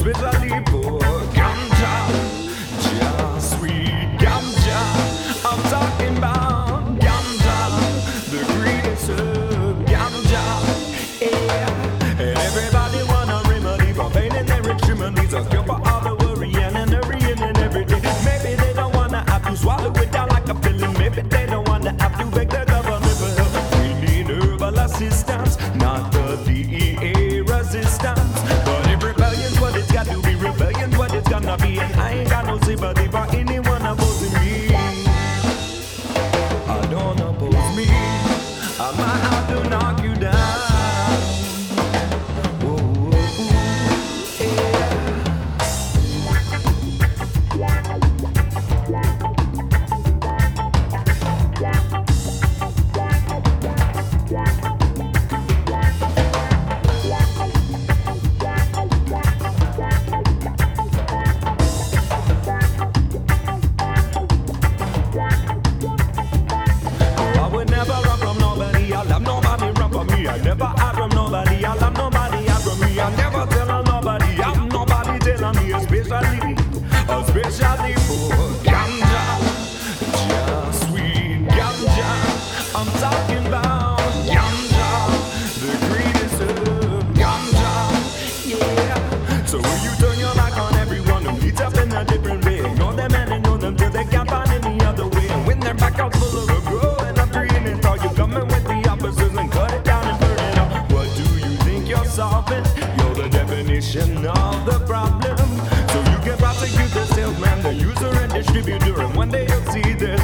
especially for ganja, just sweet ganja. I'm talking about ganja, the greatest of ganja. Yeah, and everybody want a remedy for pain and their extremities, a cure for all the worrying and hurrying and everything. Maybe they don't wanna have to swallow it down like a pill. Maybe they don't wanna have to beg the government for help. We need herbal assistance, not the DEA resistance. But if rebellion's what it's got to be, rebellion's what it's gonna be. And I ain't got no sympathy for anyone opposing me. Don't oppose me, I might have to knock you down. Whoa, I would never run from nobody. I'll have nobody run from me. I never hide from nobody. I'll have nobody hide from me. I never tell nobody. I'm nobody telling me, especially for ganja, just sweet ganja. I'm talking about ganja, the greatest of ganja. Yeah. So will you turn your back on everyone who leads up in a different way? Ignore them and ignore them till they can't find any other way. And when they're back out full of regret and agreeing, are you coming with the opposites and cut it down and burn it up? What do you think you're solving? You're the definition of the problem. So you can prosecute the salesman, the user and distributor, and one day you'll see this.